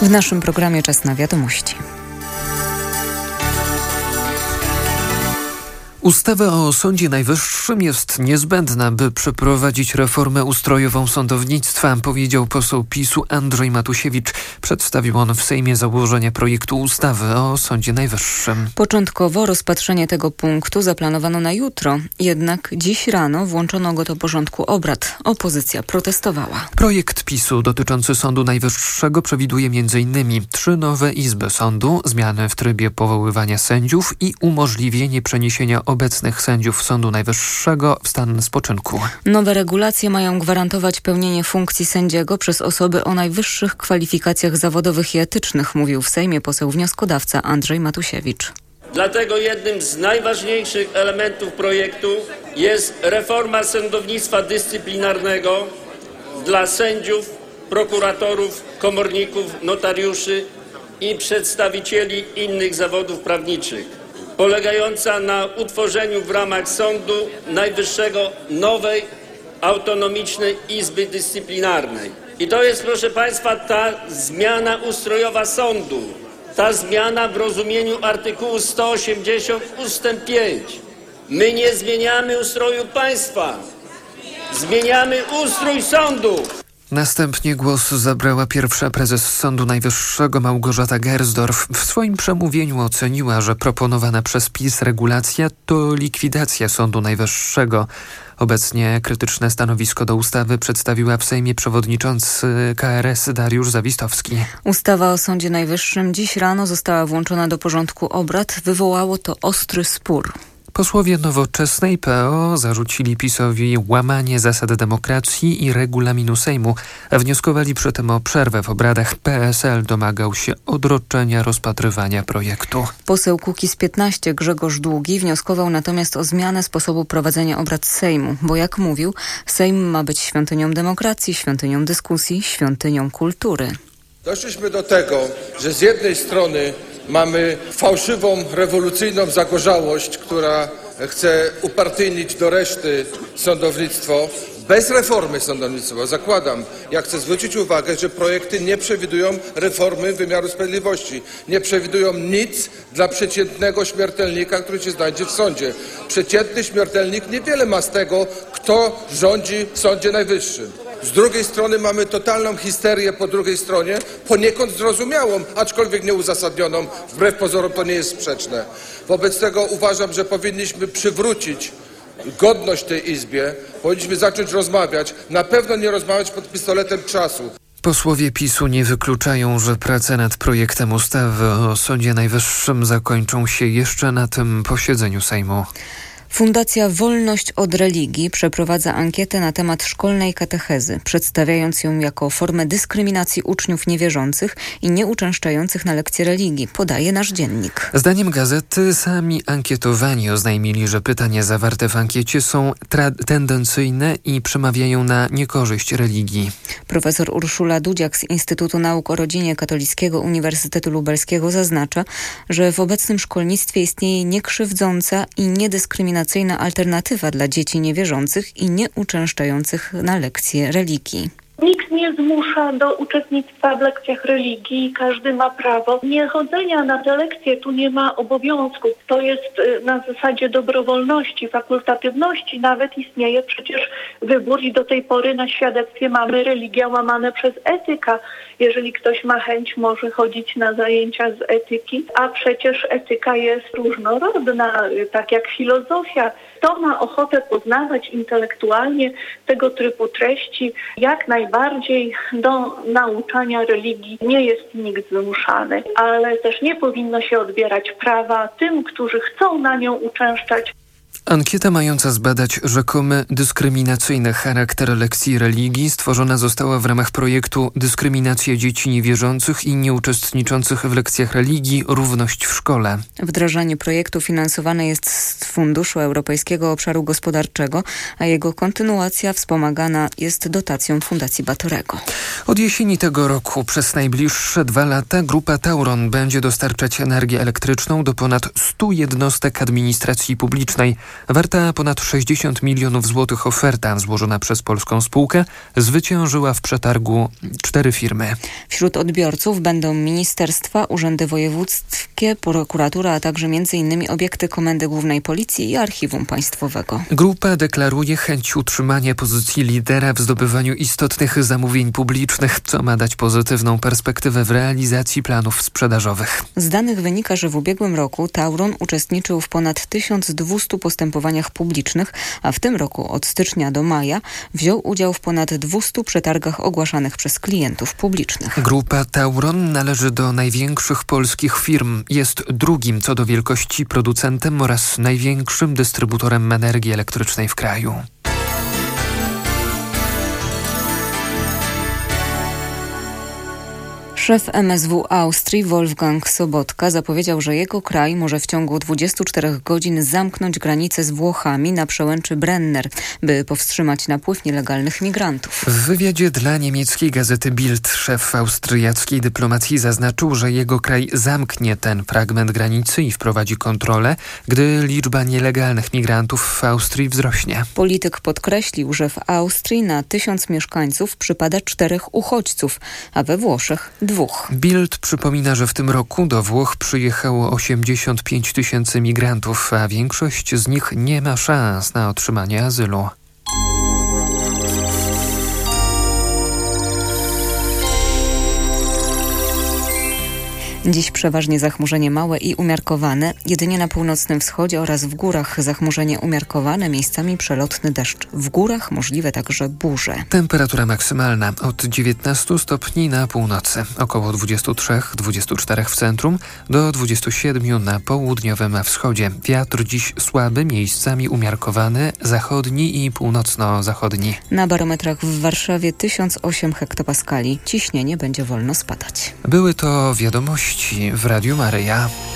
W naszym programie czas na wiadomości. Ustawa o Sądzie Najwyższym jest niezbędna, by przeprowadzić reformę ustrojową sądownictwa, powiedział poseł PiS-u Andrzej Matusiewicz. Przedstawił on w Sejmie założenia projektu ustawy o Sądzie Najwyższym. Początkowo rozpatrzenie tego punktu zaplanowano na jutro, jednak dziś rano włączono go do porządku obrad. Opozycja protestowała. Projekt PiS-u dotyczący Sądu Najwyższego przewiduje m.in. 3 nowe izby sądu, zmiany w trybie powoływania sędziów i umożliwienie przeniesienia obecnych sędziów Sądu Najwyższego w stan spoczynku. Nowe regulacje mają gwarantować pełnienie funkcji sędziego przez osoby o najwyższych kwalifikacjach zawodowych i etycznych, mówił w Sejmie poseł wnioskodawca Andrzej Matusiewicz. Dlatego jednym z najważniejszych elementów projektu jest reforma sądownictwa dyscyplinarnego dla sędziów, prokuratorów, komorników, notariuszy i przedstawicieli innych zawodów prawniczych, polegająca na utworzeniu w ramach Sądu Najwyższego nowej, autonomicznej Izby Dyscyplinarnej. I to jest, proszę Państwa, ta zmiana ustrojowa sądu, ta zmiana w rozumieniu artykułu 180 ustęp 5. My nie zmieniamy ustroju państwa, zmieniamy ustrój sądu. Następnie głos zabrała pierwsza prezes Sądu Najwyższego Małgorzata Gersdorf. W swoim przemówieniu oceniła, że proponowana przez PiS regulacja to likwidacja Sądu Najwyższego. Obecnie krytyczne stanowisko do ustawy przedstawiła w Sejmie przewodniczący KRS Dariusz Zawistowski. Ustawa o Sądzie Najwyższym dziś rano została włączona do porządku obrad. Wywołało to ostry spór. Posłowie Nowoczesnej PO zarzucili PiS-owi łamanie zasad demokracji i regulaminu Sejmu, a wnioskowali przy tym o przerwę w obradach. PSL domagał się odroczenia rozpatrywania projektu. Poseł Kukiz15 Grzegorz Długi wnioskował natomiast o zmianę sposobu prowadzenia obrad Sejmu, bo jak mówił, Sejm ma być świątynią demokracji, świątynią dyskusji, świątynią kultury. Doszliśmy do tego, że z jednej strony mamy fałszywą, rewolucyjną zagorzałość, która chce upartyjnić do reszty sądownictwo, bez reformy sądownictwa. Zakładam, ja chcę zwrócić uwagę, że projekty nie przewidują reformy wymiaru sprawiedliwości. Nie przewidują nic dla przeciętnego śmiertelnika, który się znajdzie w sądzie. Przeciętny śmiertelnik niewiele ma z tego, kto rządzi w Sądzie Najwyższym. Z drugiej strony mamy totalną histerię po drugiej stronie, poniekąd zrozumiałą, aczkolwiek nieuzasadnioną. Wbrew pozorom to nie jest sprzeczne. Wobec tego uważam, że powinniśmy przywrócić godność tej Izbie, powinniśmy zacząć rozmawiać, na pewno nie rozmawiać pod pistoletem czasu. Posłowie PiS-u nie wykluczają, że prace nad projektem ustawy o Sądzie Najwyższym zakończą się jeszcze na tym posiedzeniu Sejmu. Fundacja Wolność od Religii przeprowadza ankietę na temat szkolnej katechezy, przedstawiając ją jako formę dyskryminacji uczniów niewierzących i nieuczęszczających na lekcje religii, podaje nasz dziennik. Zdaniem gazety sami ankietowani oznajmili, że pytania zawarte w ankiecie są tendencyjne i przemawiają na niekorzyść religii. Profesor Urszula Dudziak z Instytutu Nauk o Rodzinie Katolickiego Uniwersytetu Lubelskiego zaznacza, że w obecnym szkolnictwie istnieje niekrzywdząca i niedyskryminacyjna alternatywa dla dzieci niewierzących i nieuczęszczających na lekcje religii. Nikt nie zmusza do uczestnictwa w lekcjach religii, każdy ma prawo. Niechodzenia na te lekcje tu nie ma obowiązku. To jest na zasadzie dobrowolności, fakultatywności. Nawet istnieje przecież wybór i do tej pory na świadectwie mamy religia łamane przez etyka. Jeżeli ktoś ma chęć, może chodzić na zajęcia z etyki, a przecież etyka jest różnorodna, tak jak filozofia. Kto ma ochotę poznawać intelektualnie tego typu treści, jak najbardziej do nauczania religii nie jest nikt zmuszany, ale też nie powinno się odbierać prawa tym, którzy chcą na nią uczęszczać. Ankieta mająca zbadać rzekomy dyskryminacyjny charakter lekcji religii stworzona została w ramach projektu Dyskryminacja dzieci niewierzących i nieuczestniczących w lekcjach religii. Równość w szkole. Wdrażanie projektu finansowane jest z Funduszu Europejskiego Obszaru Gospodarczego, a jego kontynuacja wspomagana jest dotacją Fundacji Batorego. Od jesieni tego roku przez najbliższe 2 lata Grupa Tauron będzie dostarczać energię elektryczną do ponad 100 jednostek administracji publicznej. Warta ponad 60 milionów złotych oferta złożona przez polską spółkę zwyciężyła w przetargu 4 firmy. Wśród odbiorców będą ministerstwa, urzędy wojewódzkie, prokuratura, a także m.in. obiekty Komendy Głównej Policji i Archiwum Państwowego. Grupa deklaruje chęć utrzymania pozycji lidera w zdobywaniu istotnych zamówień publicznych, co ma dać pozytywną perspektywę w realizacji planów sprzedażowych. Z danych wynika, że w ubiegłym roku Tauron uczestniczył w ponad 1200 postępowaniach publicznych, a w tym roku od stycznia do maja wziął udział w ponad 200 przetargach ogłaszanych przez klientów publicznych. Grupa Tauron należy do największych polskich firm. Jest drugim co do wielkości producentem oraz największym dystrybutorem energii elektrycznej w kraju. Szef MSW Austrii Wolfgang Sobotka zapowiedział, że jego kraj może w ciągu 24 godzin zamknąć granicę z Włochami na przełęczy Brenner, by powstrzymać napływ nielegalnych migrantów. W wywiadzie dla niemieckiej gazety Bild szef austriackiej dyplomacji zaznaczył, że jego kraj zamknie ten fragment granicy i wprowadzi kontrolę, gdy liczba nielegalnych migrantów w Austrii wzrośnie. Polityk podkreślił, że w Austrii na 1000 mieszkańców przypada 4 uchodźców, a we Włoszech 2. Bild przypomina, że w tym roku do Włoch przyjechało 85 000 migrantów, a większość z nich nie ma szans na otrzymanie azylu. Dziś przeważnie zachmurzenie małe i umiarkowane, jedynie na północnym wschodzie oraz w górach zachmurzenie umiarkowane, miejscami przelotny deszcz. W górach możliwe także burze. Temperatura maksymalna od 19 stopni na północy, około 23-24 w centrum, do 27 na południowym wschodzie. Wiatr dziś słaby, miejscami umiarkowany, zachodni i północno-zachodni. Na barometrach w Warszawie 1008 hektopaskali. Ciśnienie będzie wolno spadać. Były to wiadomości w Radiu Maryja.